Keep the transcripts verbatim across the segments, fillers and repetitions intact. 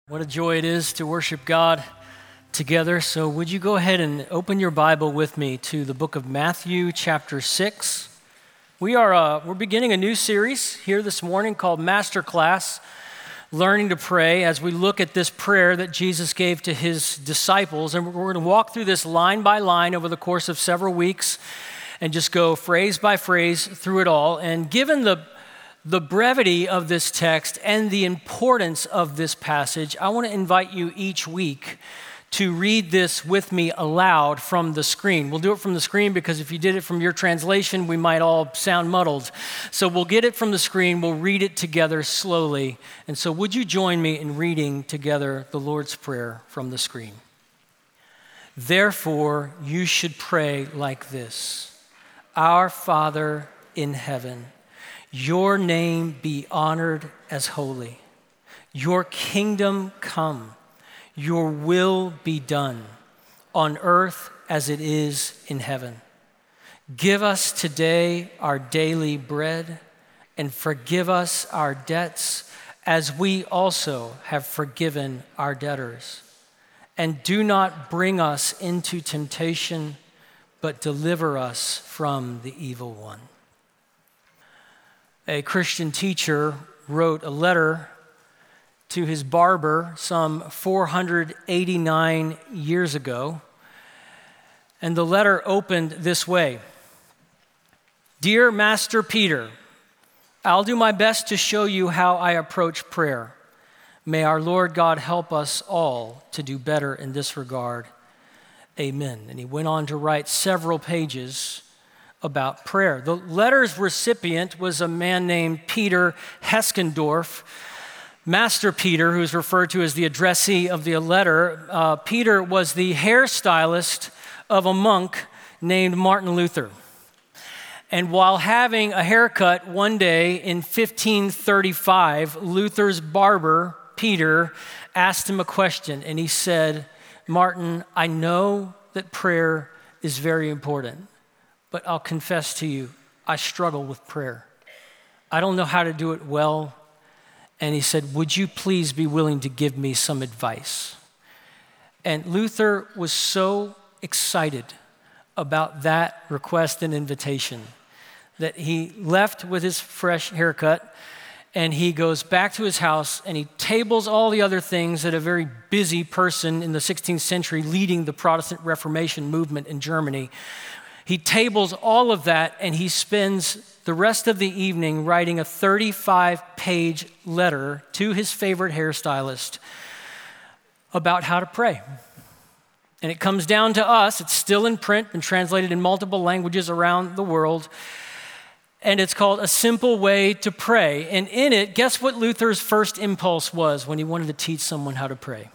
What a joy it is to worship God together. So would you go ahead and open your Bible with me to the book of Matthew chapter six. We are uh, we're beginning a new series here this morning called Masterclass, Learning to Pray, as we look at this prayer that Jesus gave to his disciples. And we're going to walk through this line by line over the course of several weeks and just go phrase by phrase through it all. And given the The brevity of this text and the importance of this passage, I want to invite you each week to read this with me aloud from the screen. We'll do it from the screen because if you did it from your translation, we might all sound muddled. So we'll get it from the screen, we'll read it together slowly. And so would you join me in reading together the Lord's Prayer from the screen? Therefore, you should pray like this: Our Father in heaven, your name be honored as holy. Your kingdom come. Your will be done on earth as it is in heaven. Give us today our daily bread, and forgive us our debts as we also have forgiven our debtors. And do not bring us into temptation, but deliver us from the evil one. A Christian teacher wrote a letter to his barber some four hundred eighty-nine years ago, and the letter opened this way: Dear Master Peter, I'll do my best to show you how I approach prayer. May our Lord God help us all to do better in this regard. Amen. And he went on to write several pages about prayer. The letter's recipient was a man named Peter Heskendorf. Master Peter, who's referred to as the addressee of the letter, uh, Peter was the hairstylist of a monk named Martin Luther. And while having a haircut one day in fifteen thirty-five, Luther's barber, Peter, asked him a question, and he said, Martin, I know that prayer is very important, but I'll confess to you, I struggle with prayer. I don't know how to do it well. And he said, would you please be willing to give me some advice? And Luther was so excited about that request and invitation that he left with his fresh haircut, and he goes back to his house and he tables all the other things that a very busy person in the sixteenth century leading the Protestant Reformation movement in Germany. He tables all of that, and he spends the rest of the evening writing a thirty-five page letter to his favorite hairstylist about how to pray. And it comes down to us. It's still in print and translated in multiple languages around the world. And it's called A Simple Way to Pray. And in it, guess what Luther's first impulse was when he wanted to teach someone how to pray?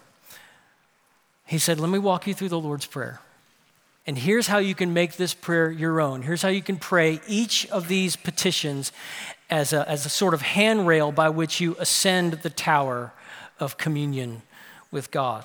He said, let me walk you through the Lord's Prayer. And here's how you can make this prayer your own. Here's how you can pray each of these petitions as a, as a sort of handrail by which you ascend the tower of communion with God.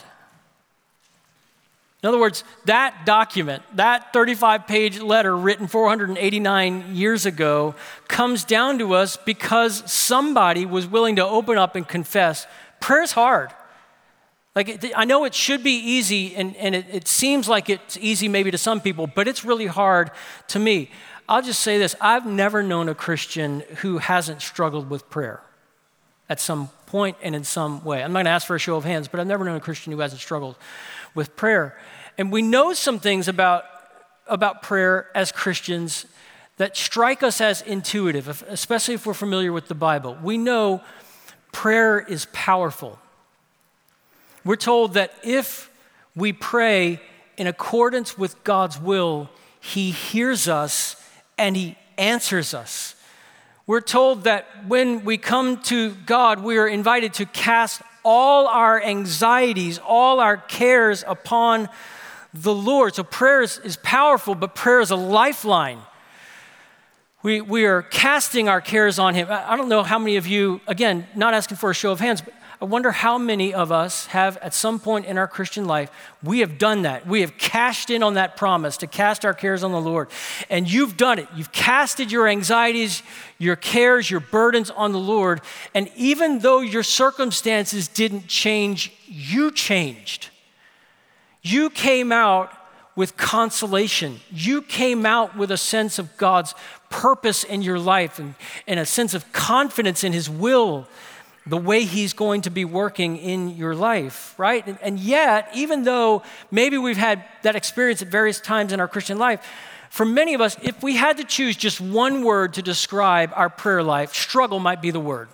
In other words, that document, that thirty-five page letter written four hundred eighty-nine years ago comes down to us because somebody was willing to open up and confess, prayer's hard. Like, I know it should be easy, and, and it, it seems like it's easy maybe to some people, but it's really hard to me. I'll just say this. I've never known a Christian who hasn't struggled with prayer at some point and in some way. I'm not going to ask for a show of hands, but I've never known a Christian who hasn't struggled with prayer. And we know some things about, about prayer as Christians that strike us as intuitive, especially if we're familiar with the Bible. We know prayer is powerful. We're told that if we pray in accordance with God's will, he hears us and he answers us. We're told that when we come to God, we are invited to cast all our anxieties, all our cares upon the Lord. So prayer is, is powerful, but prayer is a lifeline. We, we are casting our cares on him. I don't know how many of you, again, not asking for a show of hands, but I wonder how many of us have at some point in our Christian life, we have done that. We have cashed in on that promise to cast our cares on the Lord. And you've done it. You've casted your anxieties, your cares, your burdens on the Lord. And even though your circumstances didn't change, you changed. You came out with consolation. You came out with a sense of God's purpose in your life and, and a sense of confidence in his will, the way he's going to be working in your life, right? And, and yet, even though maybe we've had that experience at various times in our Christian life, for many of us, if we had to choose just one word to describe our prayer life, struggle might be the word.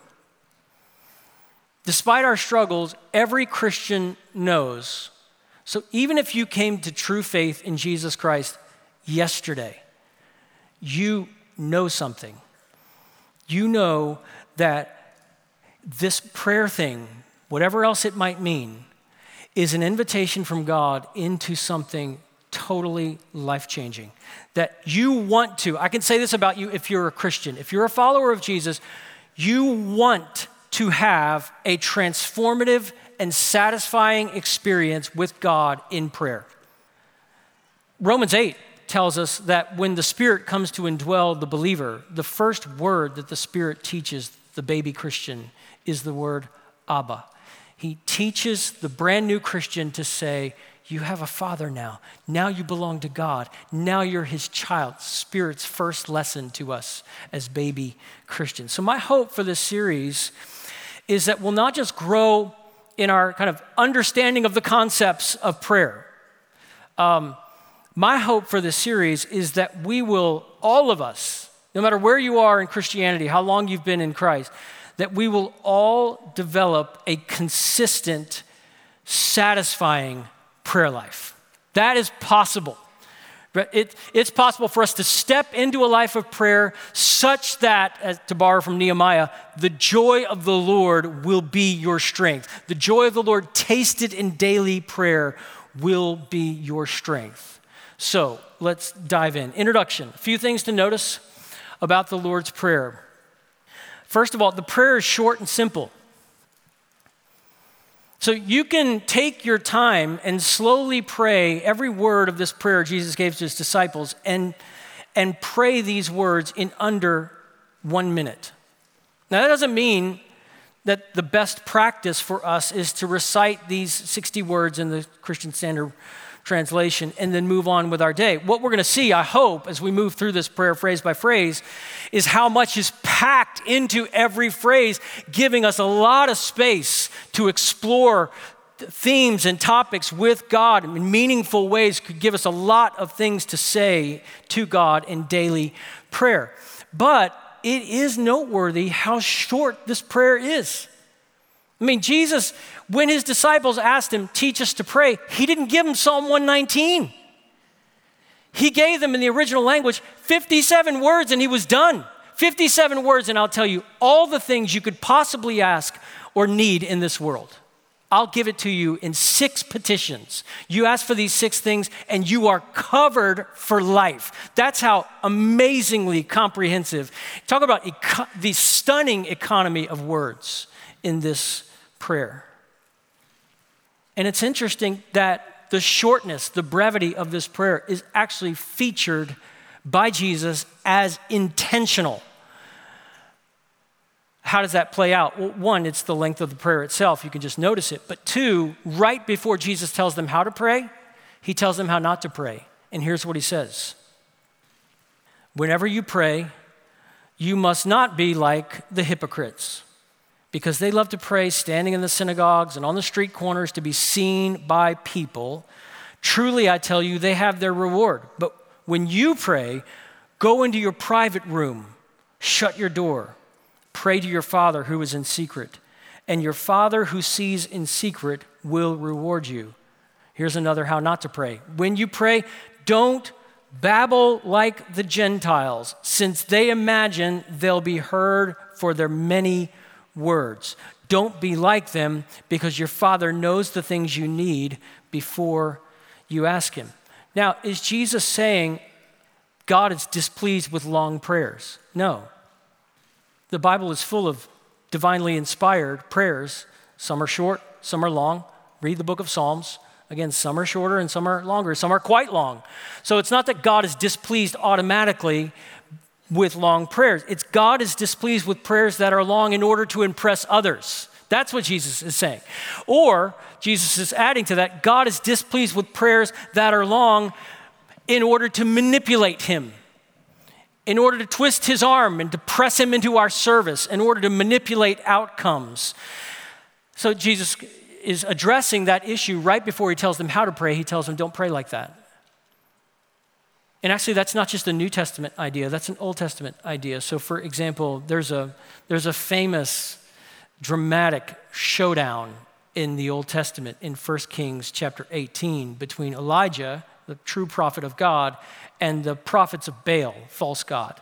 Despite our struggles, every Christian knows. So even if you came to true faith in Jesus Christ yesterday, you know something. You know that this prayer thing, whatever else it might mean, is an invitation from God into something totally life-changing. That you want to, I can say this about you if you're a Christian, if you're a follower of Jesus, you want to have a transformative and satisfying experience with God in prayer. Romans eight tells us that when the Spirit comes to indwell the believer, the first word that the Spirit teaches the baby Christian is the word Abba. He teaches the brand new Christian to say, you have a father now. Now you belong to God. Now you're his child. Spirit's first lesson to us as baby Christians. So my hope for this series is that we'll not just grow in our kind of understanding of the concepts of prayer. Um, my hope for this series is that we will, all of us, no matter where you are in Christianity, how long you've been in Christ, that we will all develop a consistent, satisfying prayer life. That is possible. It, it's possible for us to step into a life of prayer such that, as to borrow from Nehemiah, the joy of the Lord will be your strength. The joy of the Lord tasted in daily prayer will be your strength. So let's dive in. Introduction. A few things to notice about the Lord's Prayer. First of all, the prayer is short and simple. So you can take your time and slowly pray every word of this prayer Jesus gave to his disciples and, and pray these words in under one minute. Now that doesn't mean that the best practice for us is to recite these sixty words in the Christian Standard Translation and then move on with our day. What we're going to see, I hope, as we move through this prayer phrase by phrase, is how much is packed into every phrase, giving us a lot of space to explore themes and topics with God in meaningful ways. Could give us a lot of things to say to God in daily prayer. But it is noteworthy how short this prayer is. I mean, Jesus, when his disciples asked him, teach us to pray, he didn't give them Psalm one nineteen. He gave them in the original language fifty-seven words and he was done. fifty-seven words and I'll tell you all the things you could possibly ask or need in this world. I'll give it to you in six petitions. You ask for these six things and you are covered for life. That's how amazingly comprehensive. Talk about eco- the stunning economy of words in this prayer. And it's interesting that the shortness, the brevity of this prayer is actually featured by Jesus as intentional. How does that play out? Well, one, it's the length of the prayer itself. You can just notice it. But two, right before Jesus tells them how to pray, he tells them how not to pray. And here's what he says. Whenever you pray, you must not be like the hypocrites, because they love to pray standing in the synagogues and on the street corners to be seen by people. Truly, I tell you, they have their reward. But when you pray, go into your private room, shut your door, pray to your Father who is in secret, and your Father who sees in secret will reward you. Here's another how not to pray. When you pray, don't babble like the Gentiles, since they imagine they'll be heard for their many words. Don't be like them, because your Father knows the things you need before you ask him. Now, is Jesus saying God is displeased with long prayers? No. The Bible is full of divinely inspired prayers, Some are short, some are long. Read the book of Psalms. Again, some are shorter and some are longer. Some are quite long. So it's not that God is displeased automatically with long prayers. It's God is displeased with prayers that are long in order to impress others. That's what Jesus is saying. Or Jesus is adding to that, God is displeased with prayers that are long in order to manipulate him, in order to twist his arm and to press him into our service, in order to manipulate outcomes. So Jesus is addressing that issue right before he tells them how to pray. He tells them, don't pray like that. And actually, that's not just a New Testament idea. That's an Old Testament idea. So for example, there's a, there's a famous dramatic showdown in the Old Testament in First Kings chapter eighteen between Elijah, the true prophet of God, and the prophets of Baal, false god.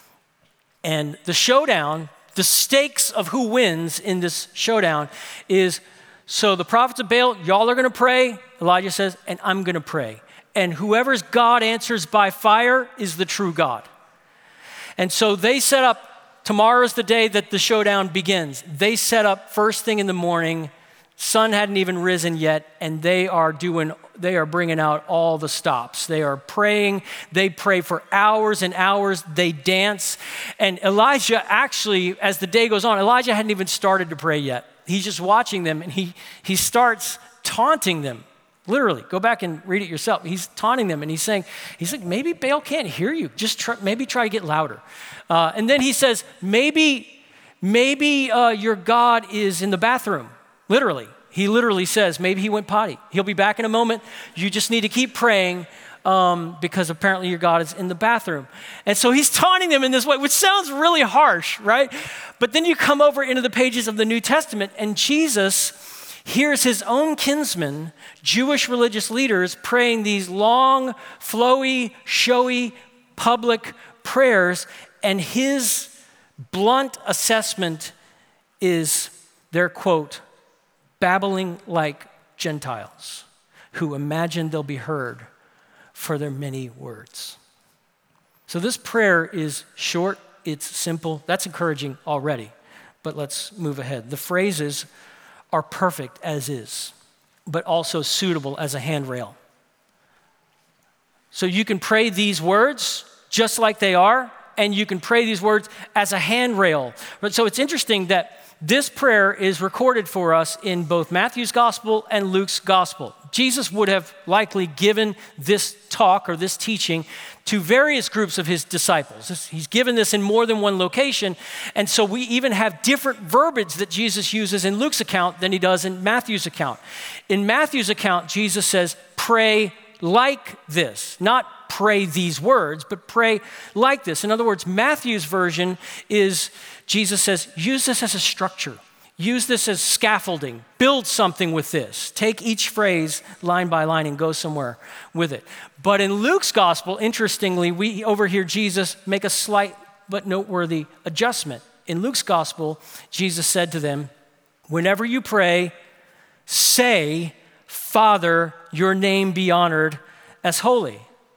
And the showdown, the stakes of who wins in this showdown is, so the prophets of Baal, y'all are going to pray, Elijah says, and I'm going to pray. And whoever's God answers by fire is the true God. And so they set up, tomorrow's the day that the showdown begins. They set up first thing in the morning, sun hadn't even risen yet, and they are doing, they are bringing out all the stops. They are praying, they pray for hours and hours, they dance. And Elijah actually, as the day goes on, Elijah hadn't even started to pray yet. He's just watching them, and he, he starts taunting them. Literally, go back and read it yourself. He's taunting them, and he's saying, he's like, maybe Baal can't hear you. Just try, maybe try to get louder. Uh, and then he says, maybe, maybe uh, your God is in the bathroom. Literally, he literally says, maybe he went potty. He'll be back in a moment. You just need to keep praying um, because apparently your God is in the bathroom. And so he's taunting them in this way, which sounds really harsh, right? But then you come over into the pages of the New Testament, and Jesus hears his own kinsmen, Jewish religious leaders, praying these long, flowy, showy, public prayers, and his blunt assessment is their quote, babbling like Gentiles who imagine they'll be heard for their many words. So this prayer is short, it's simple. That's encouraging already, but let's move ahead. The phrases are perfect as is, but also suitable as a handrail. So you can pray these words just like they are, and you can pray these words as a handrail. But so it's interesting that this prayer is recorded for us in both Matthew's gospel and Luke's gospel. Jesus would have likely given this talk or this teaching to various groups of his disciples. He's given this in more than one location, and so we even have different verbiage that Jesus uses in Luke's account than he does in Matthew's account. In Matthew's account, Jesus says, pray like this, not pray these words, but pray like this. In other words, Matthew's version is, Jesus says, use this as a structure. Use this as scaffolding. Build something with this. Take each phrase line by line and go somewhere with it. But in Luke's gospel, interestingly, we overhear Jesus make a slight but noteworthy adjustment. In Luke's gospel, Jesus said to them, whenever you pray, say, Father, your name be honored as holy.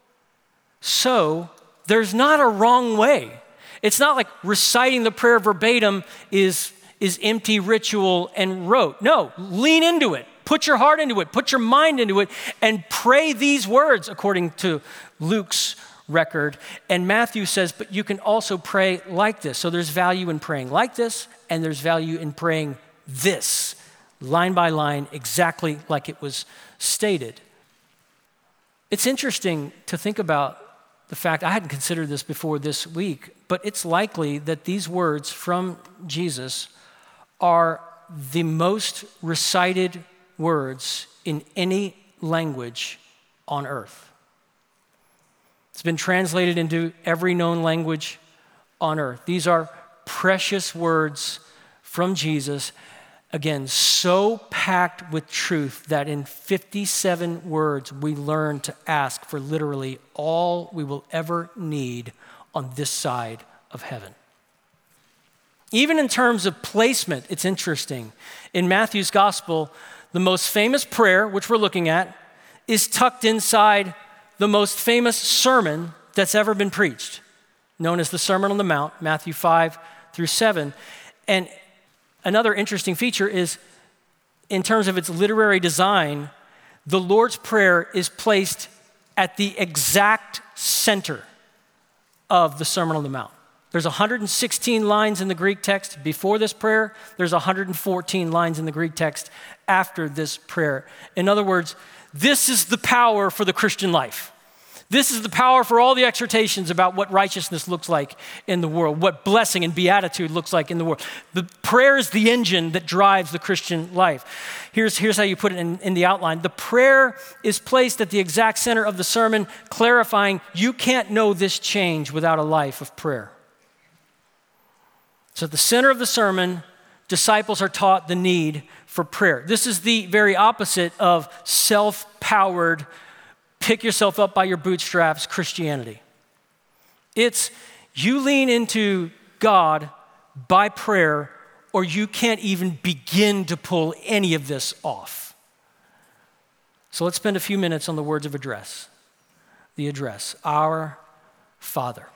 So there's not a wrong way. It's not like reciting the prayer verbatim is, is empty ritual and rote. No, lean into it. Put your heart into it. Put your mind into it and pray these words according to Luke's record. And Matthew says, but you can also pray like this. So there's value in praying like this, and there's value in praying this, line by line, exactly like it was stated. It's interesting to think about the fact, I hadn't considered this before this week, but it's likely that these words from Jesus are the most recited words in any language on earth. It's been translated into every known language on earth. These are precious words from Jesus. Again, so packed with truth that in fifty-seven words, we learn to ask for literally all we will ever need on this side of heaven. Even in terms of placement, it's interesting. In Matthew's gospel, the most famous prayer, which we're looking at, is tucked inside the most famous sermon that's ever been preached, known as the Sermon on the Mount, Matthew five through seven. And another interesting feature is in terms of its literary design, the Lord's Prayer is placed at the exact center of the Sermon on the Mount. There's one hundred sixteen lines in the Greek text before this prayer. There's one hundred fourteen lines in the Greek text after this prayer. In other words, this is the power for the Christian life. This is the power for all the exhortations about what righteousness looks like in the world, what blessing and beatitude looks like in the world. The prayer is the engine that drives the Christian life. Here's, here's how you put it in, in the outline. The prayer is placed at the exact center of the sermon, clarifying you can't know this change without a life of prayer. So at the center of the sermon, disciples are taught the need for prayer. This is the very opposite of self-powered, pick yourself up by your bootstraps Christianity. It's you lean into God by prayer, or you can't even begin to pull any of this off. So let's spend a few minutes on the words of address. The address, our Father.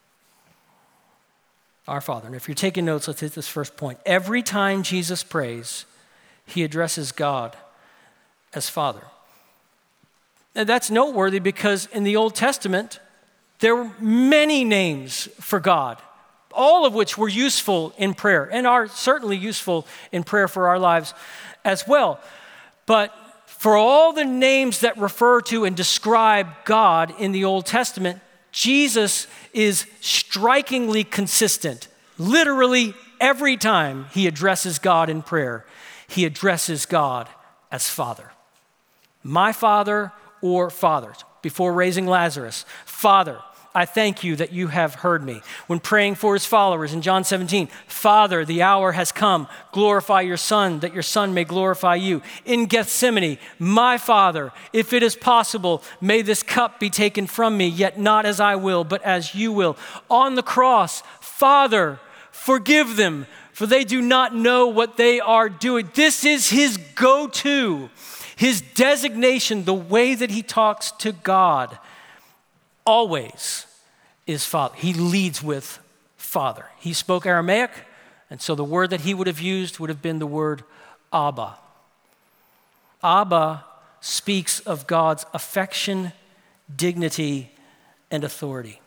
Our Father. And if you're taking notes, let's hit this first point. Every time Jesus prays, he addresses God as Father. And that's noteworthy because in the Old Testament, there were many names for God, all of which were useful in prayer and are certainly useful in prayer for our lives as well. But for all the names that refer to and describe God in the Old Testament, Jesus is strikingly consistent. Literally every time he addresses God in prayer, he addresses God as Father. My Father or Fathers. Before raising Lazarus, Father, I thank you that you have heard me. When praying for his followers in John seventeen, Father, the hour has come. Glorify your Son, that your Son may glorify you. In Gethsemane, my Father, if it is possible, may this cup be taken from me, yet not as I will, but as you will. On the cross, Father, forgive them, for they do not know what they are doing. This is his go-to, his designation, the way that he talks to God. Always is Father. He leads with Father. He spoke Aramaic, and so the word that he would have used would have been the word Abba. Abba speaks of God's affection, dignity, and authority.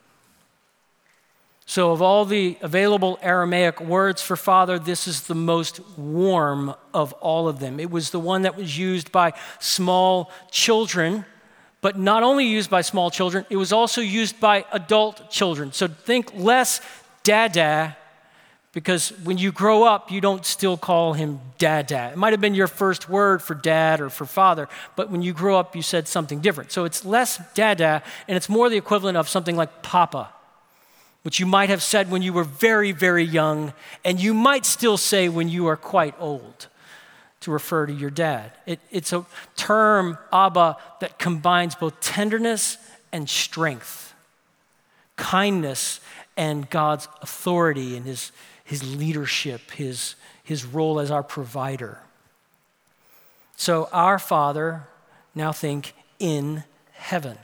So of all the available Aramaic words for Father, this is the most warm of all of them. It was the one that was used by small children, but not only used by small children, it was also used by adult children. So think less dada, because when you grow up, you don't still call him dada. It might have been your first word for dad or for father, but when you grow up, you said something different. So it's less dada, and it's more the equivalent of something like papa, which you might have said when you were very, very young, and you might still say when you are quite old, to refer to your dad. It, it's a term, Abba, that combines both tenderness and strength, kindness and God's authority and his, his leadership, his, his role as our provider. So our Father, now think in heaven.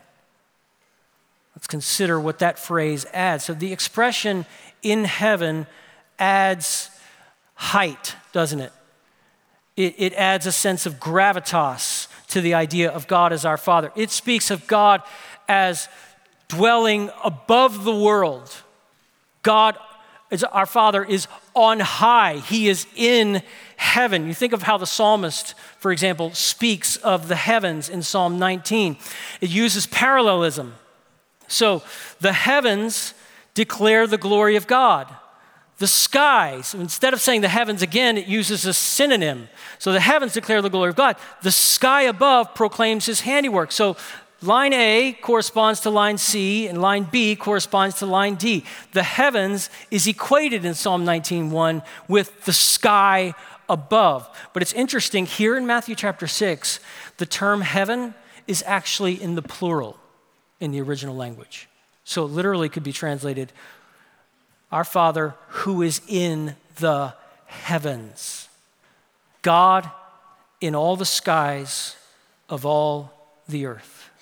Let's consider what that phrase adds. So the expression in heaven adds height, doesn't it? It, it adds a sense of gravitas to the idea of God as our Father. It speaks of God as dwelling above the world. God, as our Father, is on high. He is in heaven. You think of how the psalmist, for example, speaks of the heavens in Psalm nineteen. It uses parallelism. So the heavens declare the glory of God. The skies, instead of saying the heavens again, it uses a synonym. So the heavens declare the glory of God. The sky above proclaims his handiwork. So line A corresponds to line C, and line B corresponds to line D. The heavens is equated in Psalm nineteen one with the sky above. But it's interesting, here in Matthew chapter six, the term heaven is actually in the plural in the original language. So it literally could be translated, our Father who is in the heavens. God in all the skies of all the earth.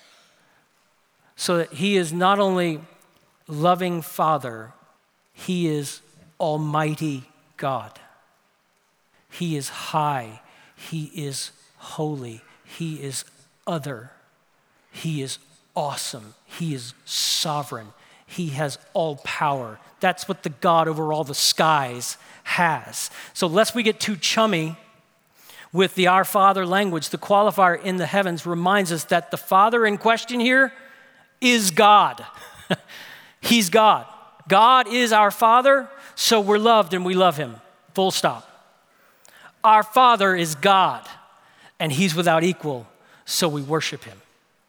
So that he is not only loving Father, he is Almighty God. He is high. He is holy. He is other. He is awesome. He is sovereign. He has all power. That's what the God over all the skies has. So lest we get too chummy with the Our Father language, the qualifier in the heavens reminds us that the Father in question here is God. He's God. God is our Father, so we're loved and we love him. Full stop. Our Father is God, and he's without equal, so we worship him.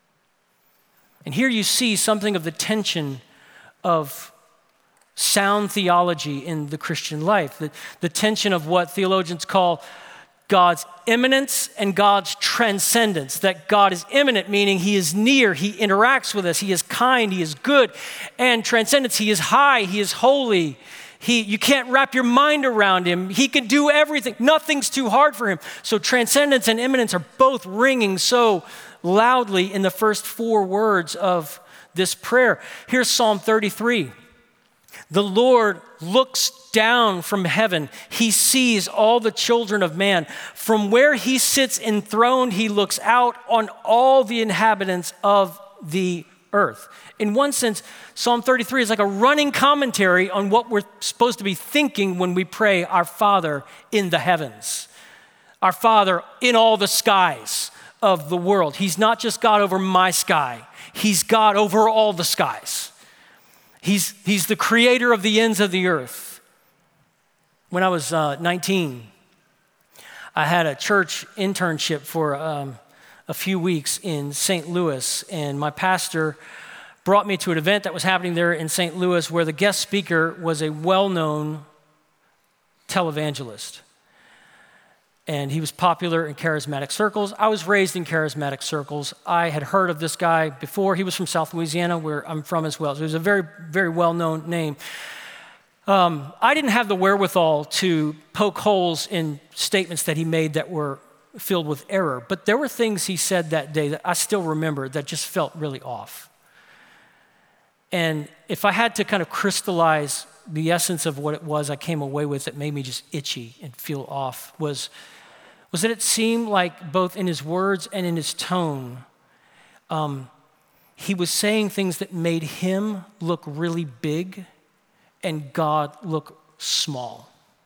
And here you see something of the tension of sound theology in the Christian life, the, the tension of what theologians call God's immanence and God's transcendence, that God is immanent, meaning he is near, he interacts with us, he is kind, he is good, and transcendence, he is high, he is holy. He, you can't wrap your mind around him. He can do everything. Nothing's too hard for him. So transcendence and immanence are both ringing so loudly in the first four words of this prayer. Here's Psalm thirty-three. The Lord looks down from heaven. He sees all the children of man. From where he sits enthroned, he looks out on all the inhabitants of the earth. In one sense, Psalm thirty-three is like a running commentary on what we're supposed to be thinking when we pray, Our Father in the heavens, our Father in all the skies of the world. He's not just God over my sky. He's God over all the skies. He's, he's the creator of the ends of the earth. When I was uh, nineteen, I had a church internship for um, a few weeks in Saint Louis, and my pastor brought me to an event that was happening there in Saint Louis where the guest speaker was a well-known televangelist. And he was popular in charismatic circles. I was raised in charismatic circles. I had heard of this guy before. He was from South Louisiana, where I'm from as well. So he was a very, very well-known name. Um, I didn't have the wherewithal to poke holes in statements that he made that were filled with error. But there were things he said that day that I still remember that just felt really off. And if I had to kind of crystallize the essence of what it was I came away with that made me just itchy and feel off was, was that it seemed like both in his words and in his tone, um, he was saying things that made him look really big and God look small.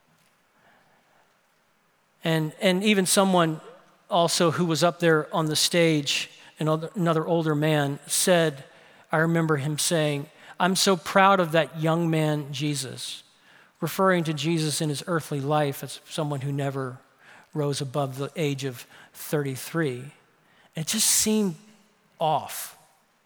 And, and even someone also who was up there on the stage, another, another older man, said, I remember him saying, I'm so proud of that young man, Jesus, referring to Jesus in his earthly life as someone who never rose above the age of thirty-three. And it just seemed off.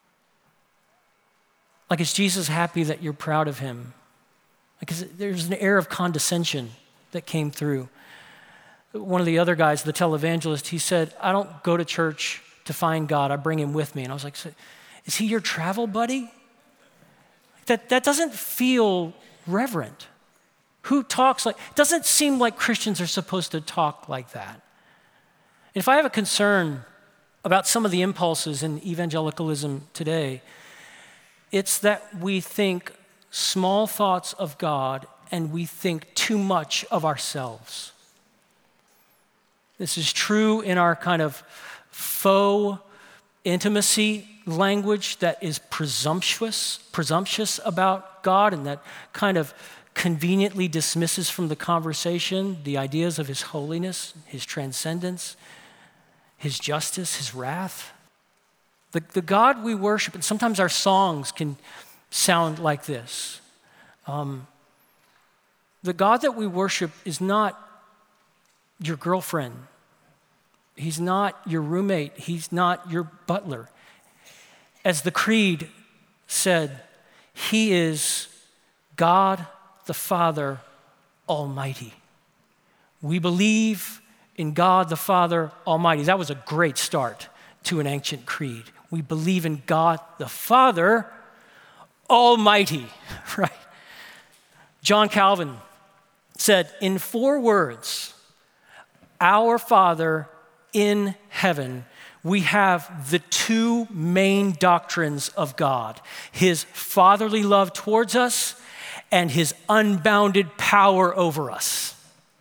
Like, is Jesus happy that you're proud of him? Like, is it, there's an air of condescension that came through. One of the other guys, the televangelist, he said, I don't go to church to find God, I bring him with me. And I was like, is he your travel buddy? That, that doesn't feel reverent. Who talks like, it doesn't seem like Christians are supposed to talk like that. If I have a concern about some of the impulses in evangelicalism today, it's that we think small thoughts of God and we think too much of ourselves. This is true in our kind of faux intimacy language that is presumptuous, presumptuous about God and that kind of conveniently dismisses from the conversation the ideas of his holiness, his transcendence, his justice, his wrath. The, the God we worship, and sometimes our songs can sound like this. Um, the God that we worship is not your girlfriend. He's not your roommate. He's not your butler. As the Creed said, he is God the Father Almighty. We believe in God the Father Almighty. That was a great start to an ancient creed. We believe in God the Father Almighty, right? John Calvin said, in four words, our Father in heaven, we have the two main doctrines of God, his fatherly love towards us and his unbounded power over us.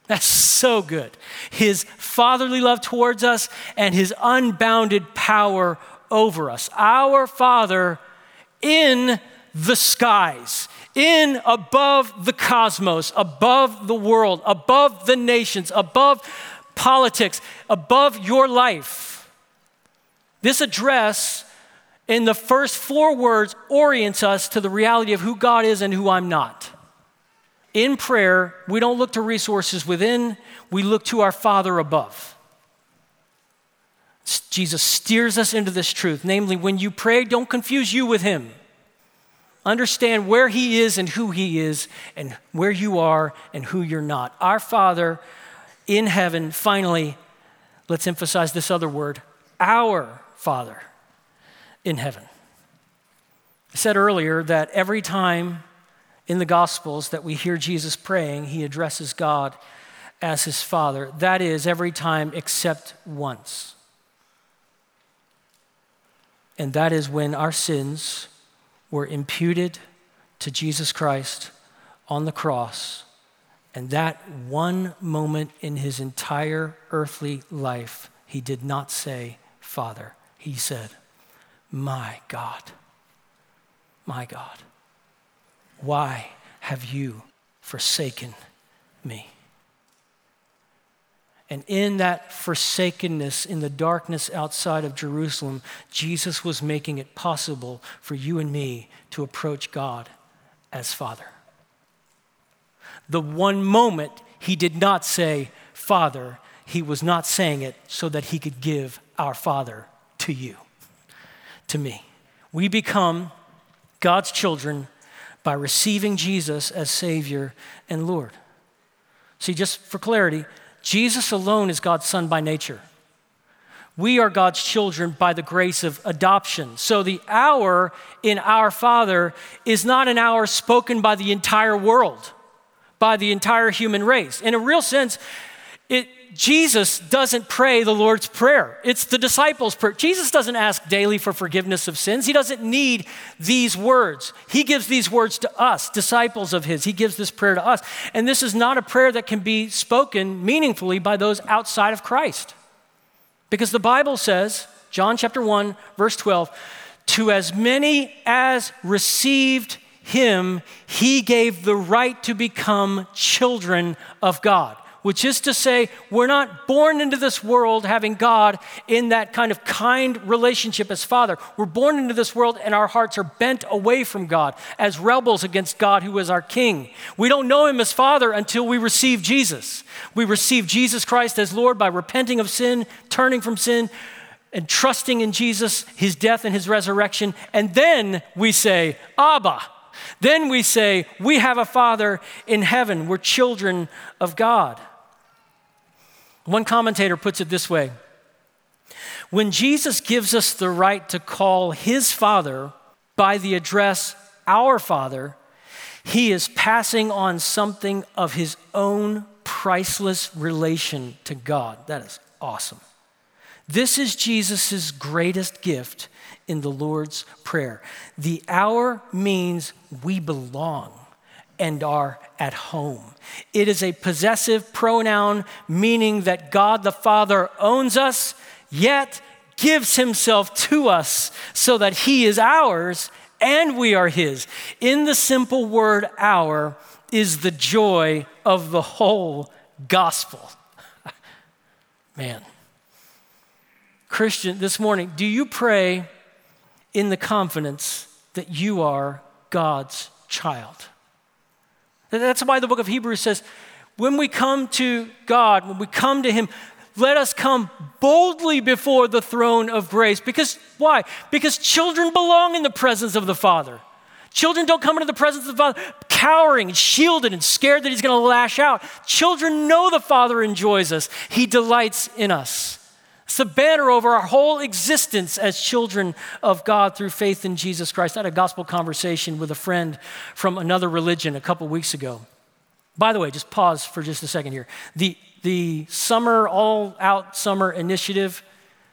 That's so good. His fatherly love towards us and his unbounded power over us. Our Father in the skies, in above the cosmos, above the world, above the nations, above politics, above your life. This address in the first four words orients us to the reality of who God is and who I'm not. In prayer, we don't look to resources within, we look to our Father above. Jesus steers us into this truth. Namely, when you pray, don't confuse you with him. Understand where he is and who he is and where you are and who you're not. Our Father in heaven, finally, let's emphasize this other word, our Father in heaven. I said earlier that every time in the Gospels that we hear Jesus praying, he addresses God as his Father. That is, every time except once. And that is when our sins were imputed to Jesus Christ on the cross. And that one moment in his entire earthly life, he did not say, Father. He said, my God, my God, why have you forsaken me? And in that forsakenness, in the darkness outside of Jerusalem, Jesus was making it possible for you and me to approach God as Father. The one moment he did not say, Father, he was not saying it so that he could give our Father to you, to me. We become God's children by receiving Jesus as Savior and Lord. See, just for clarity, Jesus alone is God's Son by nature. We are God's children by the grace of adoption. So the hour in our Father is not an hour spoken by the entire world, by the entire human race. In a real sense, it, Jesus doesn't pray the Lord's Prayer. It's the disciples' prayer. Jesus doesn't ask daily for forgiveness of sins. He doesn't need these words. He gives these words to us, disciples of his. He gives this prayer to us. And this is not a prayer that can be spoken meaningfully by those outside of Christ. Because the Bible says, John chapter one, verse twelve, to as many as received him, he gave the right to become children of God. Which is to say, we're not born into this world having God in that kind of kind relationship as Father. We're born into this world and our hearts are bent away from God as rebels against God who is our King. We don't know him as Father until we receive Jesus. We receive Jesus Christ as Lord by repenting of sin, turning from sin, and trusting in Jesus, his death and his resurrection. And then we say, Abba. Then we say, we have a Father in heaven. We're children of God. One commentator puts it this way. When Jesus gives us the right to call his Father by the address our Father, he is passing on something of his own priceless relation to God. That is awesome. This is Jesus' greatest gift in the Lord's Prayer. The our means we belong and are at home. It is a possessive pronoun, meaning that God the Father owns us, yet gives himself to us so that he is ours and we are his. In the simple word our is the joy of the whole gospel. Man. Christian, this morning, do you pray in the confidence that you are God's child? That's why the book of Hebrews says, when we come to God, when we come to him, let us come boldly before the throne of grace. Because why? Because children belong in the presence of the Father. Children don't come into the presence of the Father cowering and shielded and scared that he's going to lash out. Children know the Father enjoys us. He delights in us. It's the banner over our whole existence as children of God through faith in Jesus Christ. I had a gospel conversation with a friend from another religion a couple weeks ago. By the way, just pause for just a second here. The, the summer, all-out summer initiative,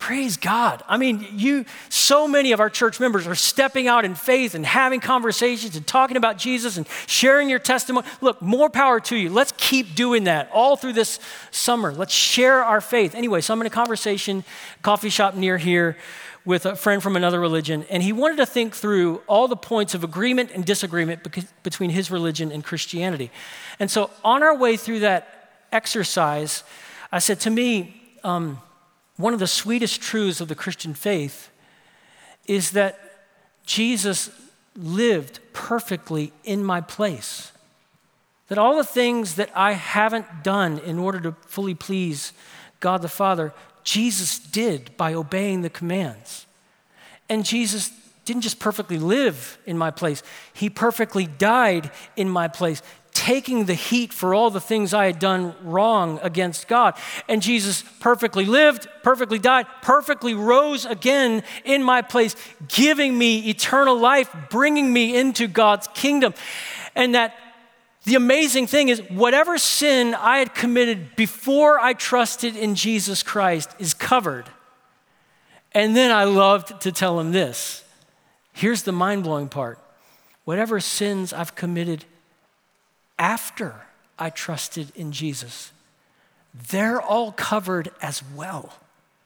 praise God. I mean, you, so many of our church members are stepping out in faith and having conversations and talking about Jesus and sharing your testimony. Look, more power to you. Let's keep doing that all through this summer. Let's share our faith. Anyway, so I'm in a conversation, coffee shop near here, with a friend from another religion, and he wanted to think through all the points of agreement and disagreement bec- between his religion and Christianity. And so on our way through that exercise, I said, to me, um, one of the sweetest truths of the Christian faith is that Jesus lived perfectly in my place. That all the things that I haven't done in order to fully please God the Father, Jesus did by obeying the commands. And Jesus didn't just perfectly live in my place, he perfectly died in my place, taking the heat for all the things I had done wrong against God. And Jesus perfectly lived, perfectly died, perfectly rose again in my place, giving me eternal life, bringing me into God's kingdom. And that the amazing thing is, whatever sin I had committed before I trusted in Jesus Christ is covered. And then I loved to tell him this. Here's the mind-blowing part. Whatever sins I've committed after I trusted in Jesus, they're all covered as well.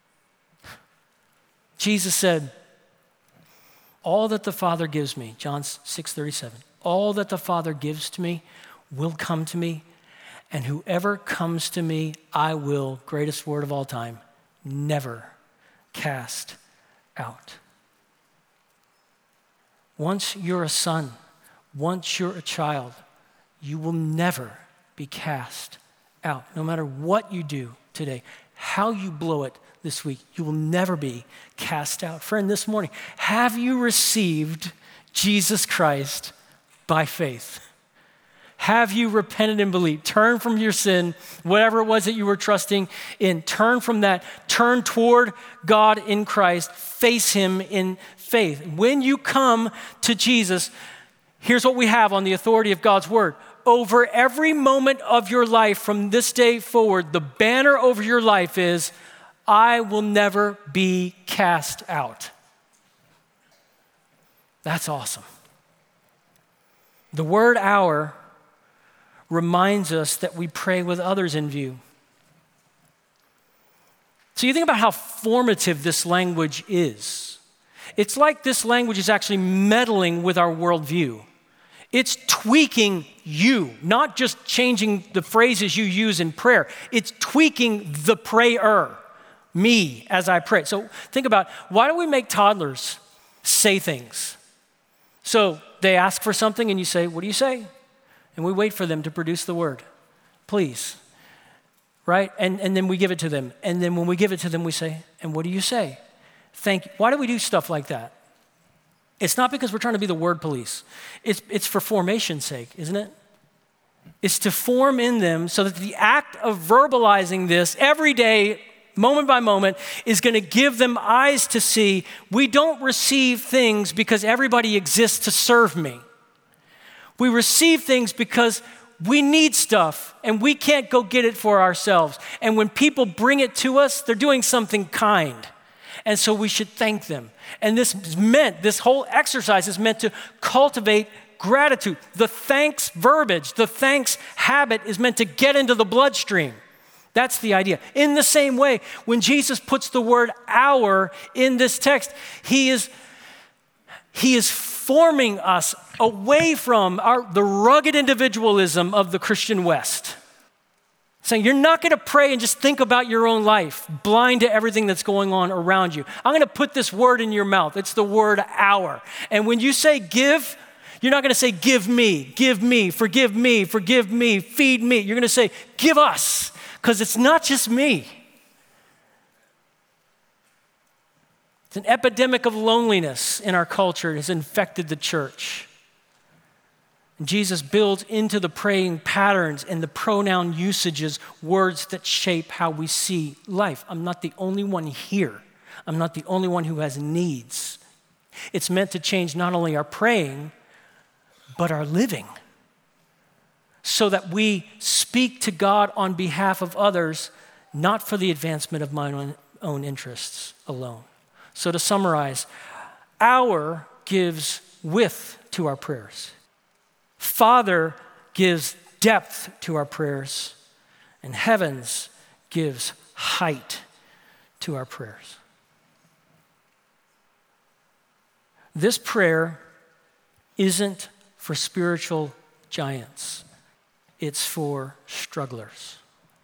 Jesus said, all that the Father gives me, John six thirty-seven, all that the Father gives to me will come to me, and whoever comes to me, I will, greatest word of all time, never cast out. Once you're a son, once you're a child, you will never be cast out. No matter what you do today, how you blow it this week, you will never be cast out. Friend, this morning, have you received Jesus Christ by faith? Have you repented and believed? Turn from your sin, whatever it was that you were trusting in. Turn from that. Turn toward God in Christ. Face him in faith. When you come to Jesus, here's what we have on the authority of God's word. Over every moment of your life from this day forward, the banner over your life is, I will never be cast out. That's awesome. The word hour reminds us that we pray with others in view. So you think about how formative this language is. It's like this language is actually meddling with our worldview. It's tweaking you, not just changing the phrases you use in prayer. It's tweaking the prayer, me, as I pray. So think about, why do we make toddlers say things? So they ask for something and you say, what do you say? And we wait for them to produce the word, please, right? And, and then we give it to them. And then when we give it to them, we say, and what do you say? Thank you. Why do we do stuff like that? It's not because we're trying to be the word police. It's, it's for formation's sake, isn't it? It's to form in them so that the act of verbalizing this every day, moment by moment, is going to give them eyes to see we don't receive things because everybody exists to serve me. We receive things because we need stuff and we can't go get it for ourselves. And when people bring it to us, they're doing something kind. And so we should thank them. And this is meant, this whole exercise is meant to cultivate gratitude. The thanks verbiage, the thanks habit is meant to get into the bloodstream. That's the idea. In the same way, when Jesus puts the word our in this text, he is, he is forming us away from our, the rugged individualism of the Christian West. Saying you're not going to pray and just think about your own life, blind to everything that's going on around you. I'm going to put this word in your mouth. It's the word our. And when you say give, you're not going to say give me, give me, forgive me, forgive me, feed me. You're going to say give us, because it's not just me. It's an epidemic of loneliness in our culture. It has infected the church. And Jesus builds into the praying patterns and the pronoun usages words that shape how we see life. I'm not the only one here. I'm not the only one who has needs. It's meant to change not only our praying, but our living, so that we speak to God on behalf of others, not for the advancement of my own, own interests alone. So to summarize, our gives width to our prayers. Father gives depth to our prayers, and heavens gives height to our prayers. This prayer isn't for spiritual giants. It's for strugglers.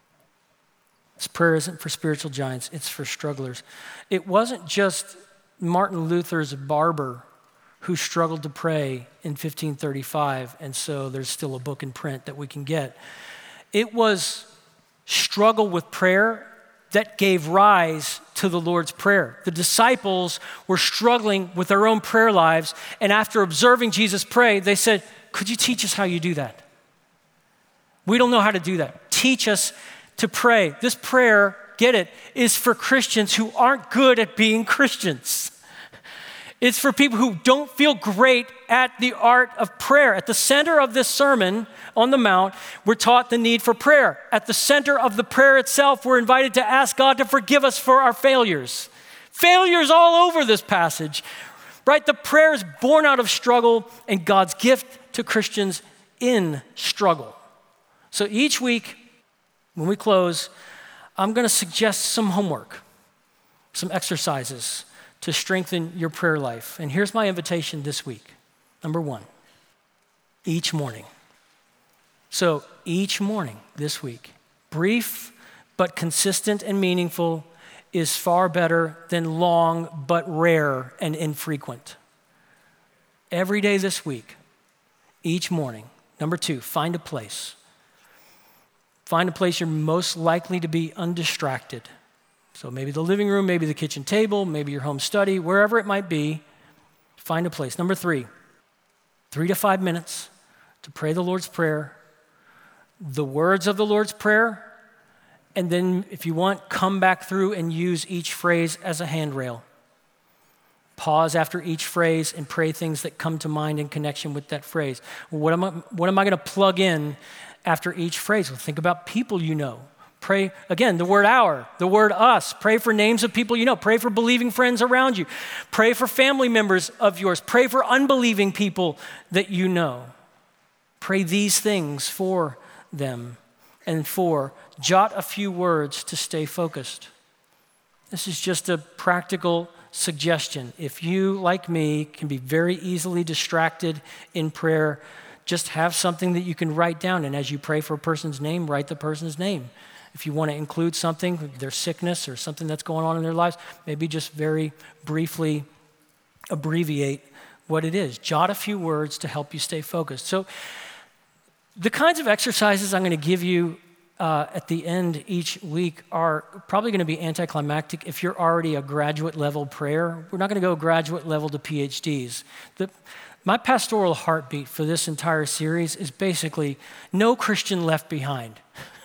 This prayer isn't for spiritual giants. It's for strugglers. It wasn't just Martin Luther's barber who struggled to pray in fifteen thirty-five, and so there's still a book in print that we can get. It was struggle with prayer that gave rise to the Lord's Prayer. The disciples were struggling with their own prayer lives, and after observing Jesus pray, they said, could you teach us how you do that? We don't know how to do that. Teach us to pray. This prayer, get it, is for Christians who aren't good at being Christians. It's for people who don't feel great at the art of prayer. At the center of this Sermon on the Mount, we're taught the need for prayer. At the center of the prayer itself, we're invited to ask God to forgive us for our failures. Failures all over this passage, right? The prayer is born out of struggle and God's gift to Christians in struggle. So each week, when we close, I'm going to suggest some homework, some exercises to strengthen your prayer life. And here's my invitation this week. Number one, each morning. So each morning this week, brief but consistent and meaningful is far better than long but rare and infrequent. Every day this week, each morning. Number two, find a place. Find a place you're most likely to be undistracted. So maybe the living room, maybe the kitchen table, maybe your home study, wherever it might be, find a place. Number three, three to five minutes to pray the Lord's Prayer, the words of the Lord's Prayer, and then if you want, come back through and use each phrase as a handrail. Pause after each phrase and pray things that come to mind in connection with that phrase. What am I, what am I going to plug in after each phrase? Well, think about people you know. Pray, again, the word our, the word us. Pray for names of people you know. Pray for believing friends around you. Pray for family members of yours. Pray for unbelieving people that you know. Pray these things for them. And four, jot a few words to stay focused. This is just a practical suggestion. If you, like me, can be very easily distracted in prayer, just have something that you can write down. And as you pray for a person's name, write the person's name. If you want to include something, their sickness or something that's going on in their lives, maybe just very briefly abbreviate what it is. Jot a few words to help you stay focused. So the kinds of exercises I'm going to give you uh, at the end each week are probably going to be anticlimactic if you're already a graduate level prayer. We're not going to go graduate level to P H Ds. The, my pastoral heartbeat for this entire series is basically no Christian left behind.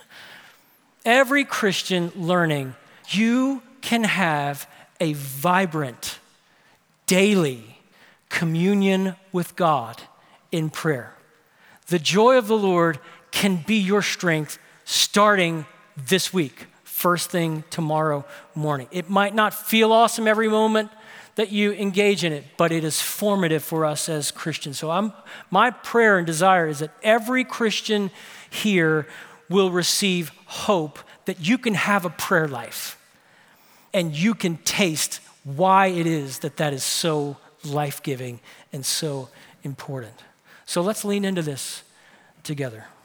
Every Christian learning, you can have a vibrant, daily communion with God in prayer. The joy of the Lord can be your strength starting this week, first thing tomorrow morning. It might not feel awesome every moment that you engage in it, but it is formative for us as Christians. So I'm, my prayer and desire is that every Christian here will receive hope that you can have a prayer life and you can taste why it is that that is so life-giving and so important. So let's lean into this together.